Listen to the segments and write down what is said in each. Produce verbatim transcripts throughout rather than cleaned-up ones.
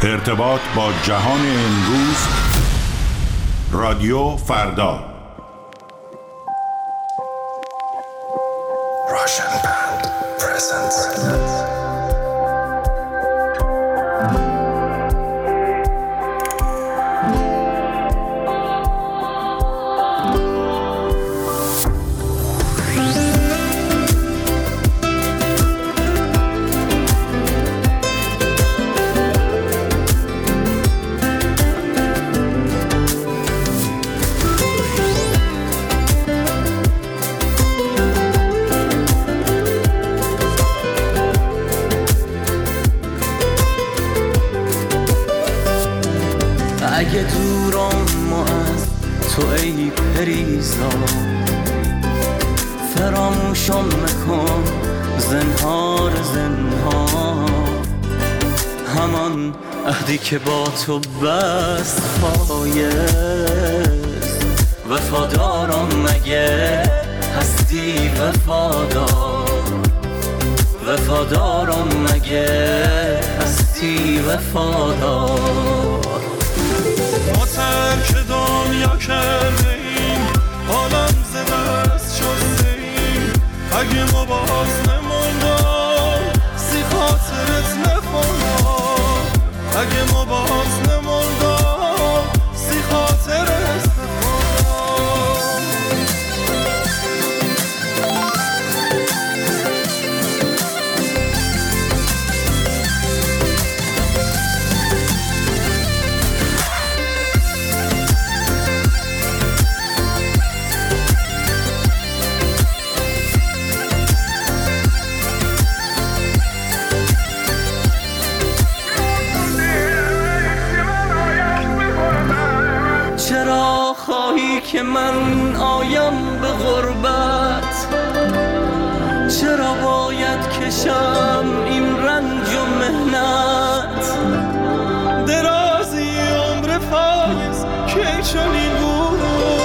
ارتباط با جهان امروز. رادیو فردا. Russian Band presents. اگه دورم از تو ای پریزا، فراموشم مکن زنهار زنهار. همان عهدی که با تو بست پایست، وفادارم مگه هستی وفادار؟ وفادارم مگه هستی وفادار؟ ما ترک دنیا کرده ایم، عالم ز دست شسته ایم. اگه ما باز نموندم سی خاطرت نخوندم. اگه ما باز نموندم سی خاطرت که من آیم به غربت؟ چرا باید کشم این رنج و مهنت؟ درازی عمر فایز که چنین بود،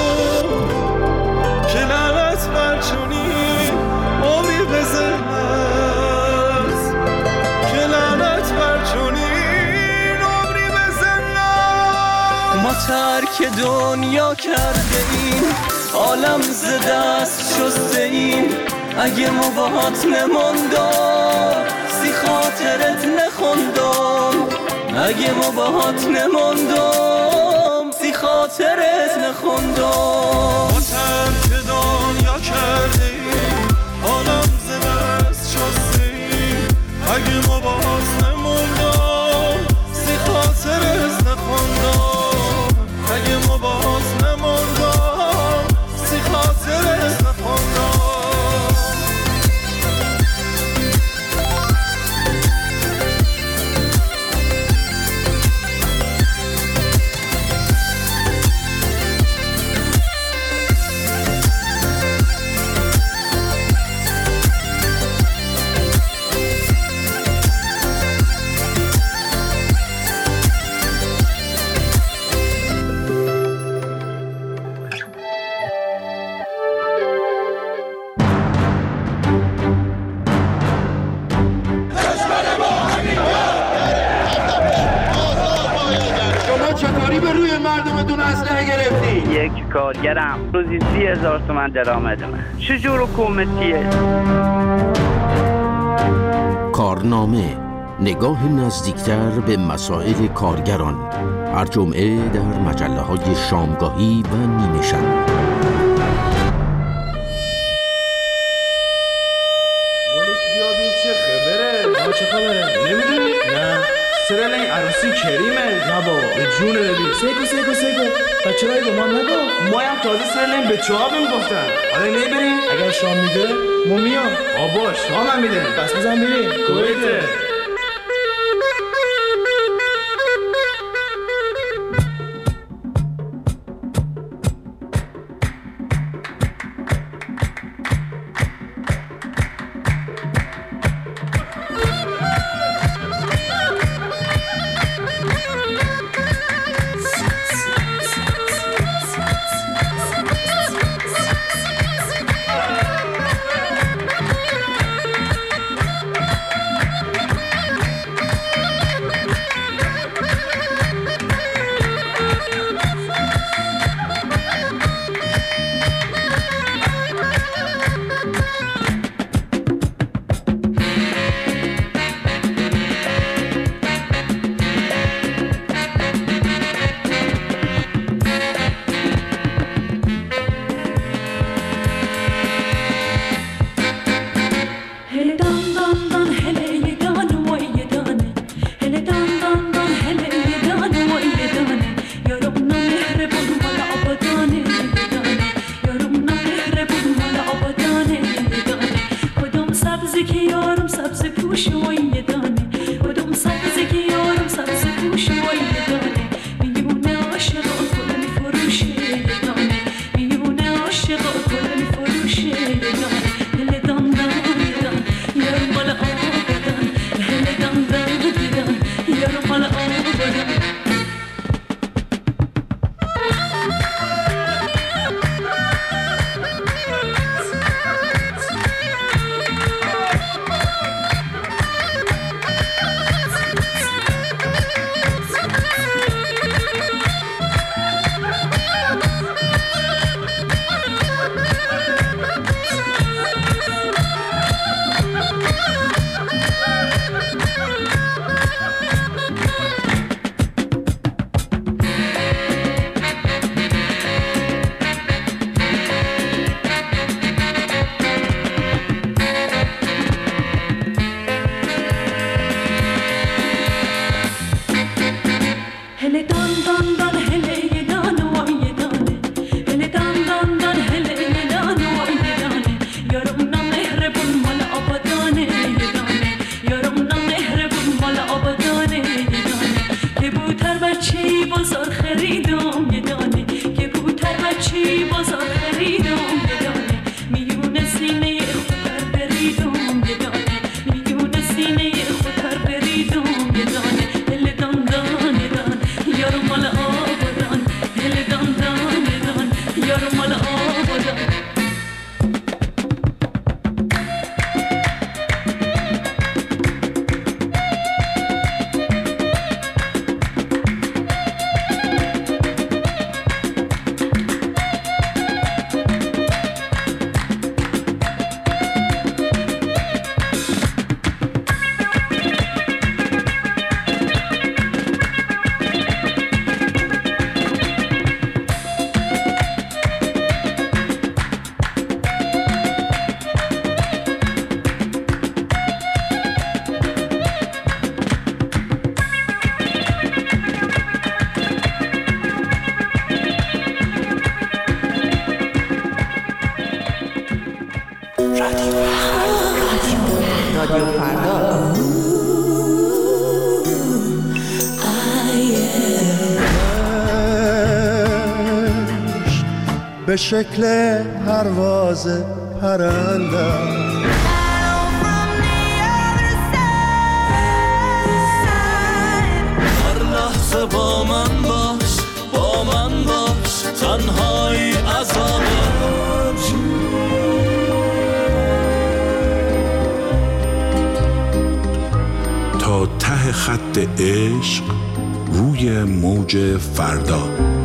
که لعنت بر چنین عمری به ذهنت، که لعنت بر چنین عمری به ذهنت. ما ترک دنیا کرده ایم، عالم ز دست شسته ایم. اگه ما باهات نموندم سی خاطرت نخوندم. اگه ما باهات نموندم سی خاطرت نخوندم. ما ترک دنیا کرده ایم، عالم ز دست شسته ایم. اگه ما باز نموندم سی خاطرت نخوندم. اگه ما باز نموندم سی خاطرت نخوندم. یک کارگرم روزی سی هزار تومن درآمدمه. چجور حکومتیه؟ کارنامه، نگاه نزدیکتر به مسائل کارگران، هر جمعه در مجله های شامگاهی و نیمه شب. مولک بیا بین چه خبره؟ ما چه خبره؟ نمیدونی؟ نه سرال این عروسی کریمه؟ نه با به جون ببین سیگو سیگو سیگو بچه رای با ما نگو. ما هم تازه سرال این بچه ها بهم گفتن. حالا نمیبریم؟ اگر شام میده ما میام. آبا شام هم میده بس بزن بریم کویته. به شکل پرواز پرندم. هر لحظه با من باش، با من باش، تنهایی عذابه. تا ته خط عشق روی موج فردا.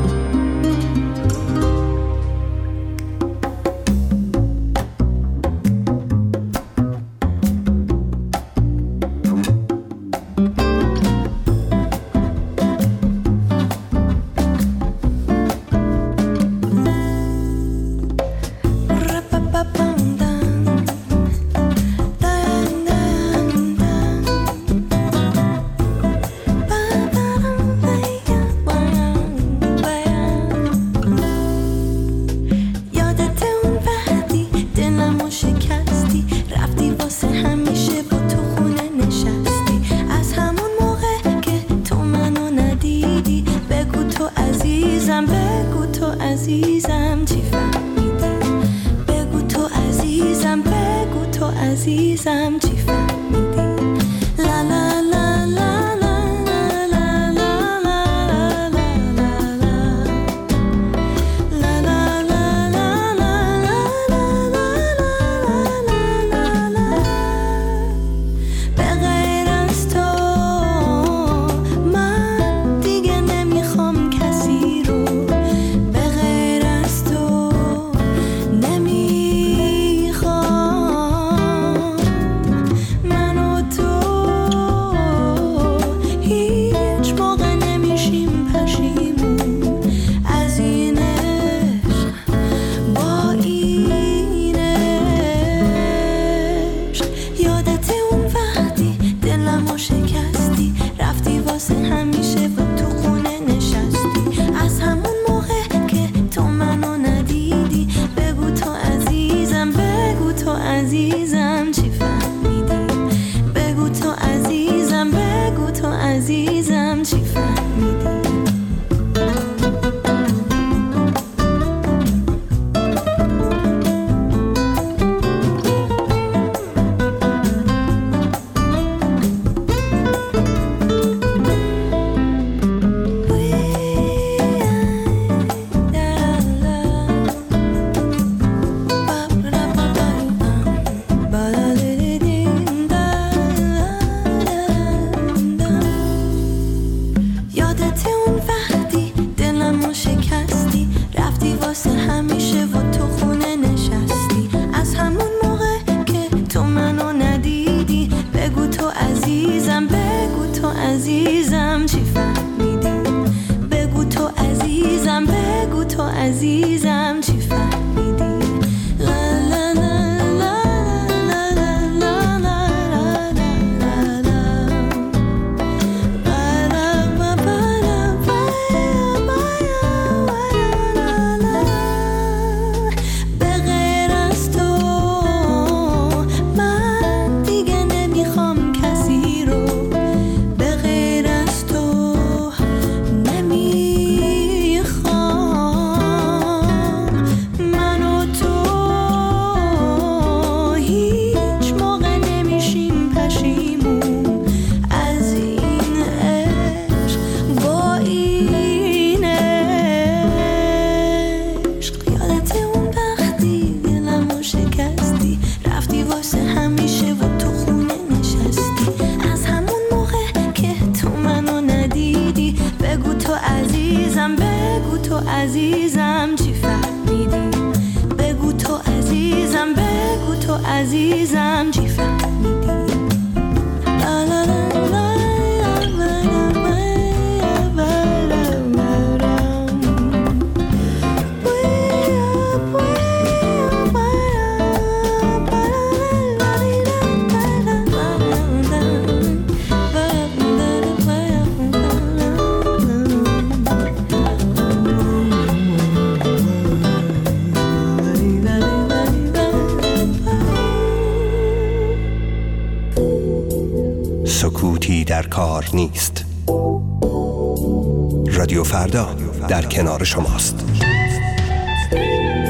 سکوتی در کار نیست. رادیو فردا در کنار شماست.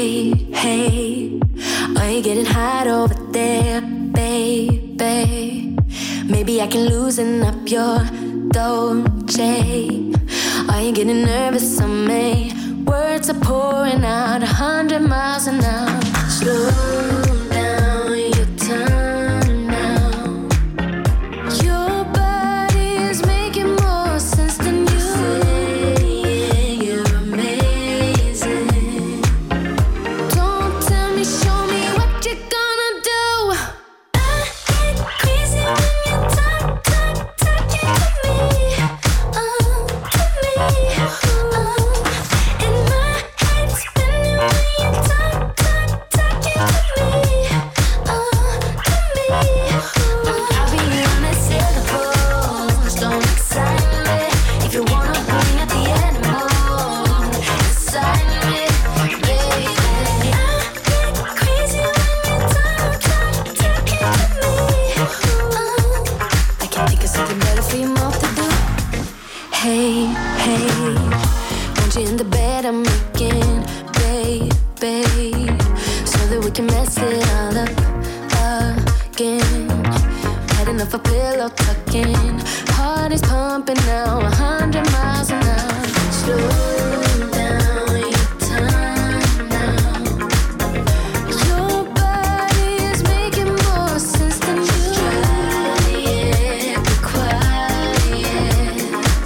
Hey, hey, are you getting hot over there, baby? Maybe I can loosen up your Dolce. Are you getting nervous on me? Words are pouring out a hundred miles an hour. Slow down your time now. Your body is making more sense than you say. You're amazing. Don't tell me, show me what you're gonna do. I get crazy when you talk, talk, talking to me. Oh, to me. Oh, and my head's spinning when you talk, talk, talking to me. Oh, to me. Oh, I'll be honest, circles don't excite me. If you wanna bring out the animal inside me, baby. I get crazy when you talk, talk, talking to me. Oh, I can think of something better for your mouth to do. Hey, hey, want you in the bed I'm making, baby, so that we can mess it all up again. Had enough of pillow talking, heart is pumping now, a hundred miles an hour. Slow down your time now. Your body is making more sense than you. Yeah, be quiet.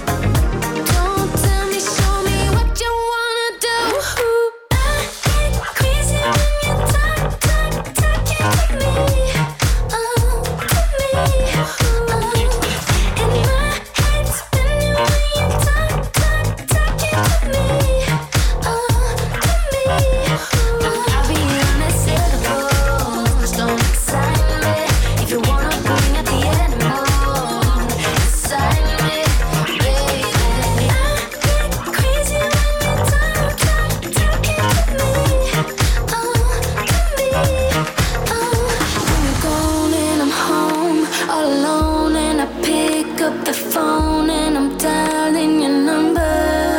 Don't tell me, show me what you wanna do. I get crazy when you talk, talk, talking to me. Oh, to me. Oh, and my head's spinning when you talk, talk, talking to me. Oh, to me. Oh, I'll be honest, circles don't excite me. If you wanna bring out the animal inside me, baby. I get crazy when you talk, talk, talking to me. Oh, to me. Oh, when you're gone and I'm home all alone and I pick up the phone and I'm dialing your number,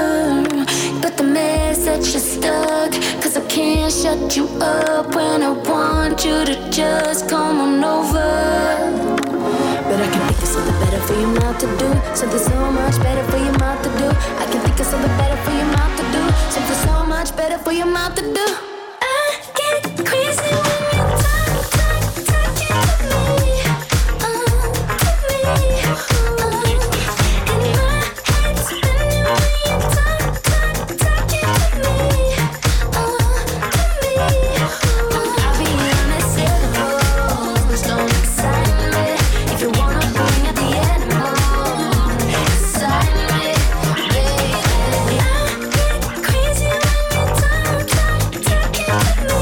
but the message is stuck, cause I can't shut you up when I want you to just come on over. But I can think of something better for your mouth to do, something so much better for your mouth to do. I can think of something better for your mouth to do, something so much better for your mouth to do. I get crazy when you talk, talk, talking to me. Oh, to me. Oh, and my head's spinning when you talk, talk, talking to me. Oh, to me. Oh, I'll be honest, circles don't excite me. If you wanna bring out the animal inside me, baby. I get crazy when you talk, talk, talking to me.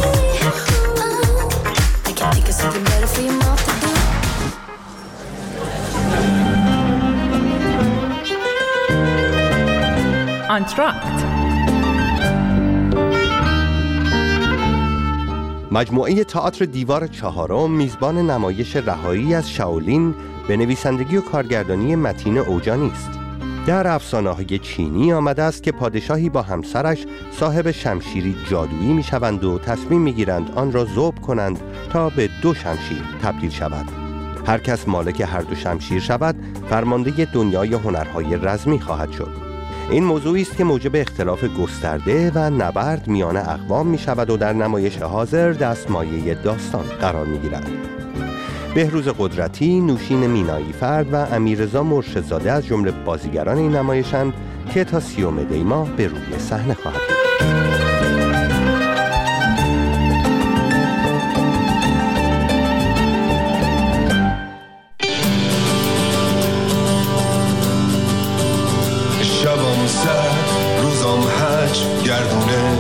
Oh, I can think of something better for your mouth to do. آنتراکت. مجموعه تئاتر دیوار چهارم میزبان نمایش رهایی از شائولین به نویسندگی و کارگردانی متین اوجانی است. در افسانه‌های چینی آمده است که پادشاهی با همسرش صاحب شمشیری جادویی میشوند و تصمیم میگیرند آن را ذوب کنند تا به دو شمشیر تبدیل شود. هر کس مالک هر دو شمشیر شود فرمانده دنیای هنرهای رزمی خواهد شد. این موضوعی است که موجب اختلاف گسترده و نبرد میان اقوام می شود و در نمایش حاضر دستمایه داستان قرار می گیرد. بهروز قدرتی، نوشین مینایی فرد و امیررضا مرشدزاده از جمله بازیگران این نمایشند که تا سیوم دی ماه به روی صحنه خواهد بود. شبام سرد روزام هج گردونه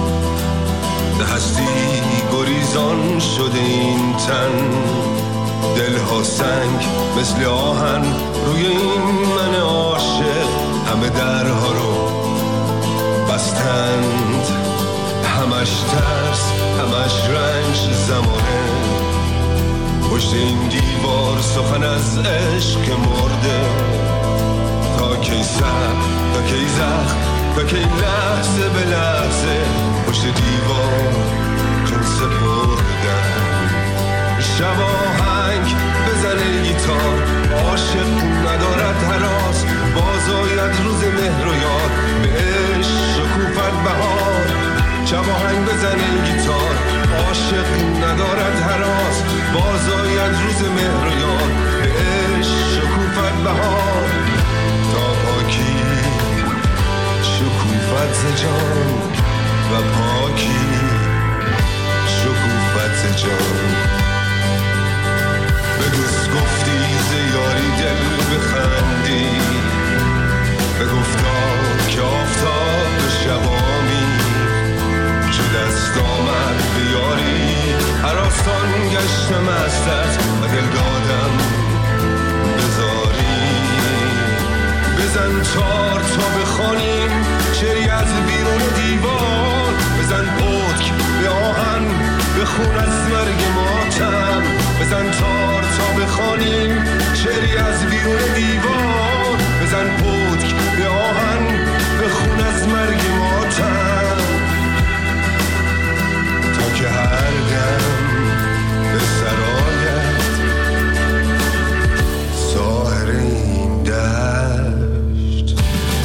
هستی گریزان شده این تن دلها سنگ مثل آهن روی این من عاشق همه درها رو بستند همش ترس همش رنج زمانه پشت این دیوار سخن از عشق مرده تا کی سر تا کی زخم تا کی لحظه به لحظه پشت دیوار جون سپردن. شب آهنگ بزنه گیتار، عاشق ندارد هراس، بازاید روز مهر و یاد، بهش شکوفت بهار. شب آهنگ بزنه گیتار، عاشق ندارد هراس، بازاید روز مهر و یاد، بهش شکوفت بهار. تا پاکی شکوفت ز جان و پاکی شکوفت ز جان. به دوست گفتی ز یاری دل بخندی، به گفتا که آفتاب به شبامی، چو دست آمد به یاری هراسان گشتم از دست و دل دادم بزاری. بزن تار تا بخوانیم شعری از بیرون دیوار، بزن پتک به آهن بخون از مرگ ماتم، بزن تار تا بخوانیم شعری از بیرون دیوار، بزن پتک به آهن بخون از مرگ ماتم. تا که هر دم به سرایت ساحر این دشت.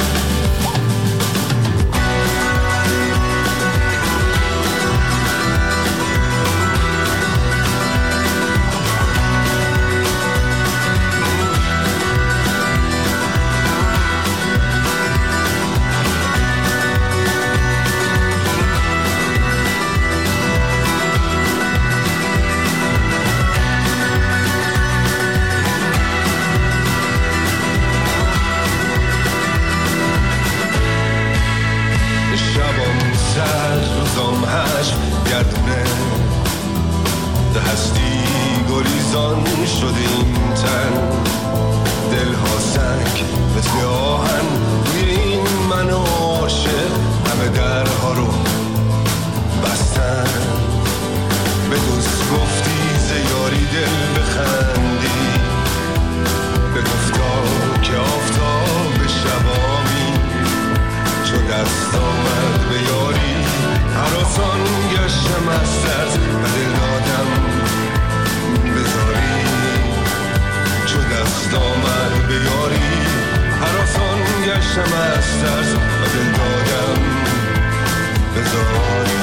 روزام هشت گردونه ده هستی گریزان شدیم تن، دلها سنگ مثل آهن روی این من عاشق، همه درها رو بستن. به دوست گفتی ز یاری دل بخندی، به گفتا که آفتاب به شبامی، چو دست آمد به یاری هراسان گشتم از دست و دل دادم بزاری. چو دست آمد به یاری هراسان گشتم از دست و دل دادم بزاری.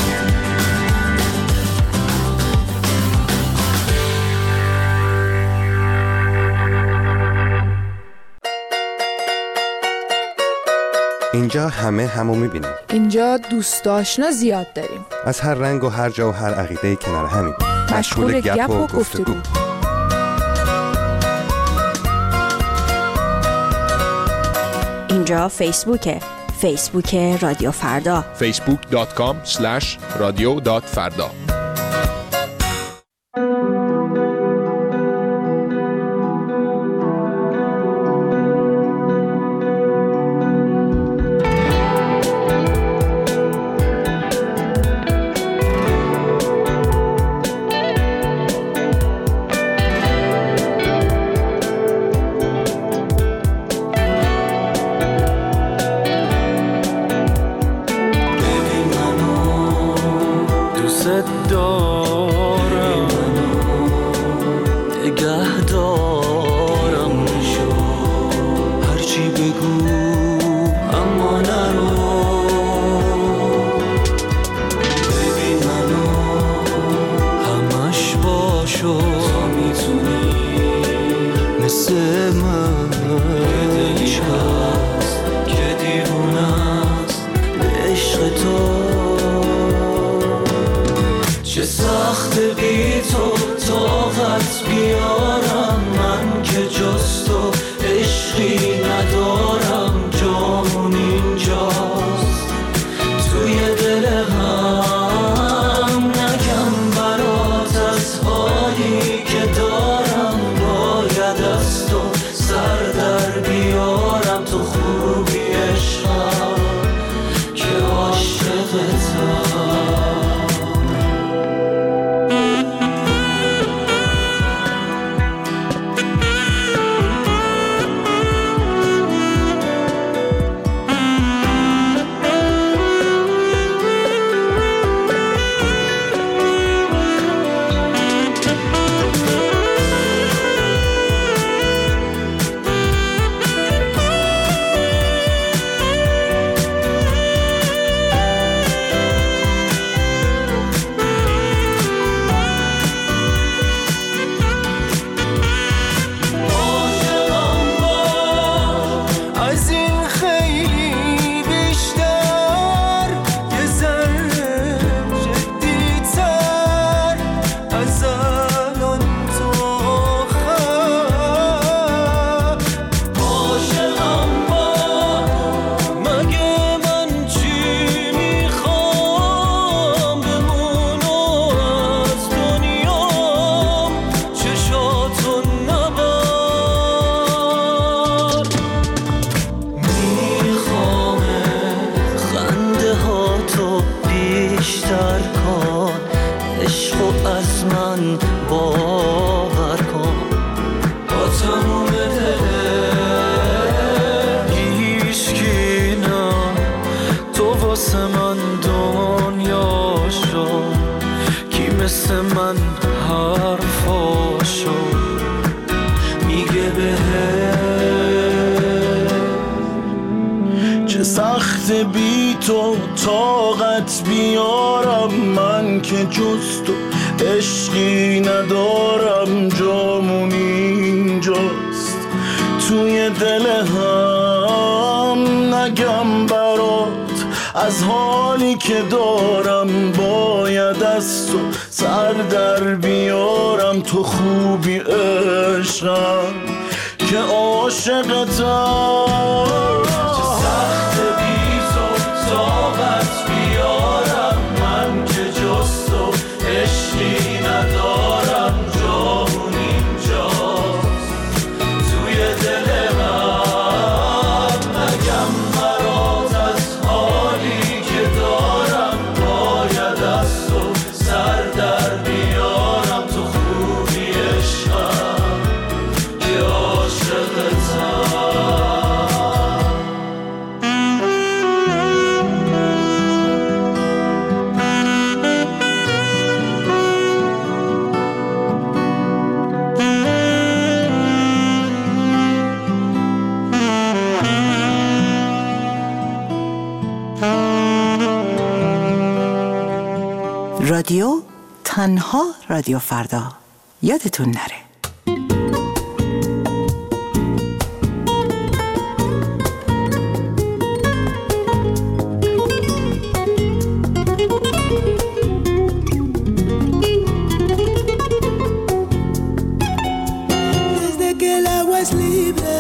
اینجا همه همو میبینیم. اینجا دوست آشنا زیاد داریم. از هر رنگ و هر جا و هر عقیده کنار همین. مشغول گپ و گفتگو. اینجا فیسبوکه. فیسبوک رادیو فردا. فیسبوک دات کام اسلش رادیو دات فردا. بیارم تو سخت بی تو طاقت بیارم، من که جز تو عشقی ندارم. جامون اینجاست توی دل هم، نگم برات از حالی که دارم. باید از تو سر در بیارم، تو خوبی عشقم که عاشقتم. چه سخت بی تو طاقت بیارم، من که جز تو عشقی ندارم. جامون اینجاست توی دل من، نگم برات از حالی که دارم. باید از تو سر در بیارم، تو خوبی عشقم که رادیو تنها رادیو فردا. یادتون نره. Desde que el agua es libre,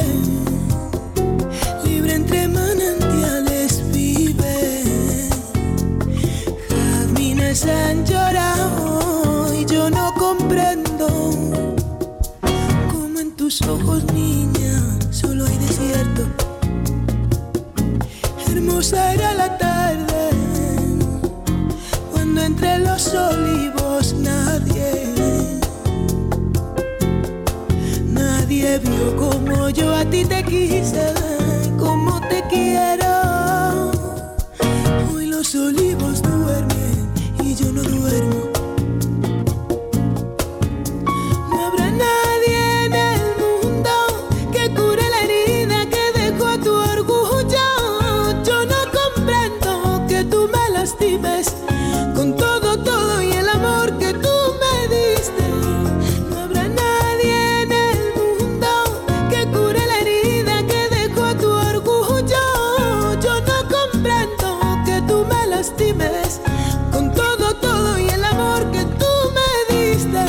libre entre manantiales vive. Jazmines han llorado y yo no comprendo cómo en tus ojos, niña, solo hay desierto. Hermosa era la tarde cuando entre los olivos nadie, nadie vio como yo a ti te quise, como te quiero. Hoy los olivos duermen y yo no duermo. No habrá nadie en el mundo que cure la herida que dejó tu orgullo. Yo no comprendo que tú me lastimes con todo, todo y el amor que tú me diste. No habrá nadie en el mundo que cure la herida que dejó tu orgullo. Yo no comprendo que tú me lastimes con todo, todo y el amor que tú me diste.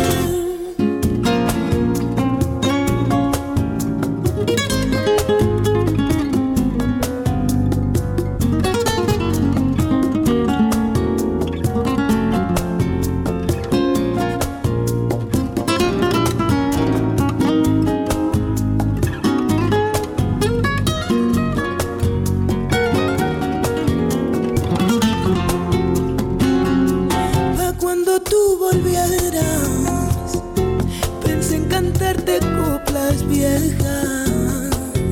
Pa' cuando tú volvieras, pensé en cantarte coplas viejas,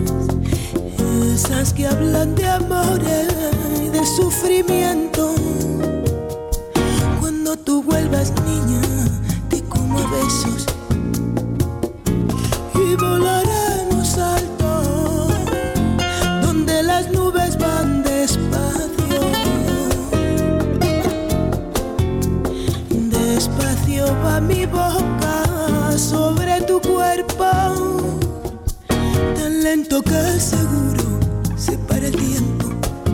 esas que hablan de amores y de sufrimiento. Cuando tú vuelvas, niña, te como a besos y volaremos alto, donde las nubes van despacio. Despacio va mi boca sobre tu cuerpo, tan lento que seguro se para el tiempo.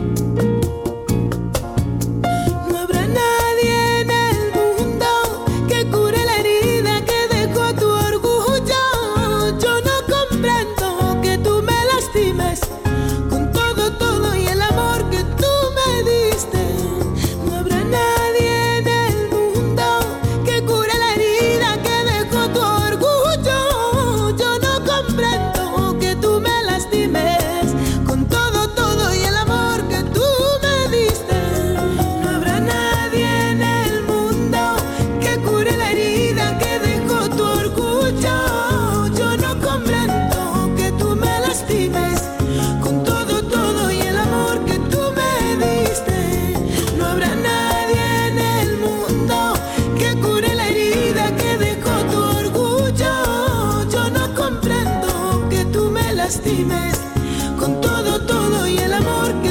No habrá nadie en el mundo que cure la herida que dejó tu orgullo. Yo no comprendo que tú me lastimes con todo, todo y el amor que tú me diste. No habrá nadie en el mundo que cure la herida que dejó tu orgullo. Yo no comprendo que tú me lastimes con todo, todo y el amor que tú me diste. No habrá nadie en el mundo que cure la herida que dejó tu orgullo. Yo no comprendo que tú me lastimes con todo, todo y el amor que tú me diste. No habrá nadie en el mundo que cure la herida que dejó tu orgullo. Yo no comprendo que tú me lastimes con todo, todo y el amor que